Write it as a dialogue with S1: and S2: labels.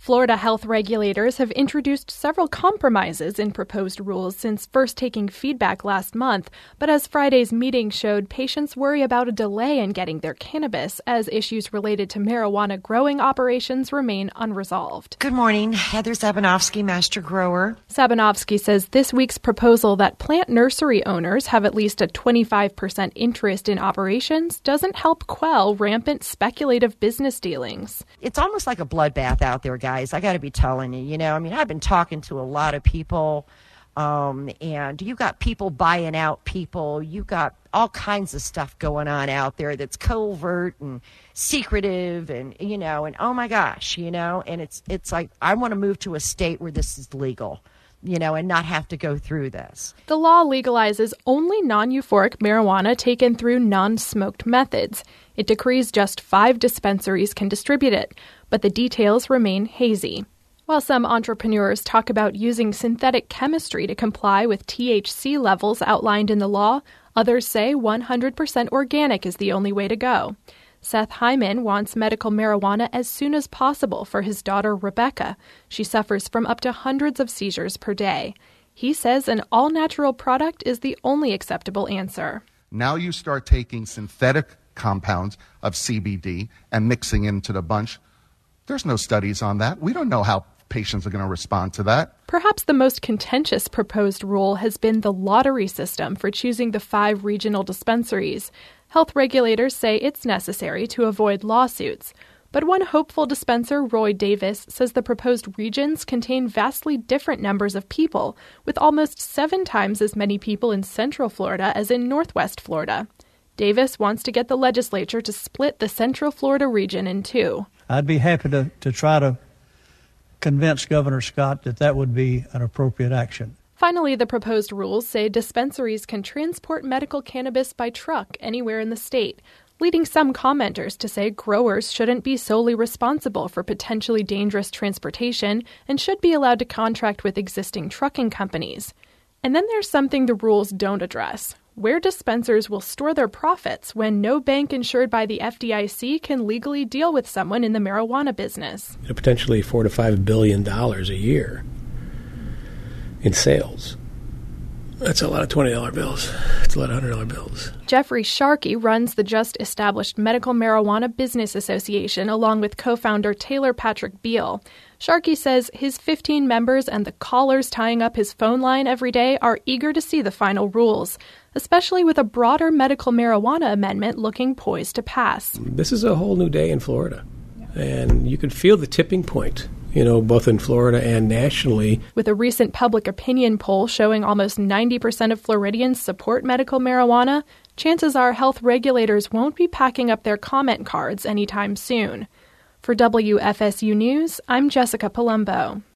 S1: Florida health regulators have introduced several compromises in proposed rules since first taking feedback last month. But as Friday's meeting showed, patients worry about a delay in getting their cannabis as issues related to marijuana growing operations remain unresolved.
S2: Good morning. Heather Sabanovsky, master grower.
S1: Sabanovsky says this week's proposal that plant nursery owners have at least a 25% interest in operations doesn't help quell rampant speculative business dealings.
S2: It's almost like a bloodbath out there, guys. I got to be telling you, I've been talking to a lot of people, and you got people buying out people. You got all kinds of stuff going on out there that's covert and secretive and oh my gosh, and it's like, I want to move to a state where this is legal, and not have to go through this.
S1: The law legalizes only non-euphoric marijuana taken through non-smoked methods. It decrees just 5 dispensaries can distribute it, but the details remain hazy. While some entrepreneurs talk about using synthetic chemistry to comply with THC levels outlined in the law, others say 100% organic is the only way to go. Seth Hyman wants medical marijuana as soon as possible for his daughter Rebecca. She suffers from up to hundreds of seizures per day. He says an all-natural product is the only acceptable answer.
S3: Now you start taking synthetic compounds of CBD and mixing into the bunch. There's no studies on that. We don't know how patients are going to respond to that.
S1: Perhaps the most contentious proposed rule has been the lottery system for choosing the 5 regional dispensaries. Health regulators say it's necessary to avoid lawsuits. But one hopeful dispenser, Roy Davis, says the proposed regions contain vastly different numbers of people, with almost 7 times as many people in Central Florida as in Northwest Florida. Davis wants to get the legislature to split the Central Florida region in 2.
S4: I'd be happy to try to convince Governor Scott that would be an appropriate action.
S1: Finally, the proposed rules say dispensaries can transport medical cannabis by truck anywhere in the state, leading some commenters to say growers shouldn't be solely responsible for potentially dangerous transportation and should be allowed to contract with existing trucking companies. And then there's something the rules don't address: where dispensers will store their profits when no bank insured by the FDIC can legally deal with someone in the marijuana business.
S5: Potentially $4 to $5 billion a year in sales. That's a lot of $20 bills. That's a lot of $100 bills.
S1: Jeffrey Sharkey runs the just-established Medical Marijuana Business Association along with co-founder Taylor Patrick Beal. Sharkey says his 15 members and the callers tying up his phone line every day are eager to see the final rules, especially with a broader medical marijuana amendment looking poised to pass.
S5: This is a whole new day in Florida, and you can feel the tipping point, both in Florida and nationally.
S1: With a recent public opinion poll showing almost 90% of Floridians support medical marijuana, chances are health regulators won't be packing up their comment cards anytime soon. For WFSU News, I'm Jessica Palumbo.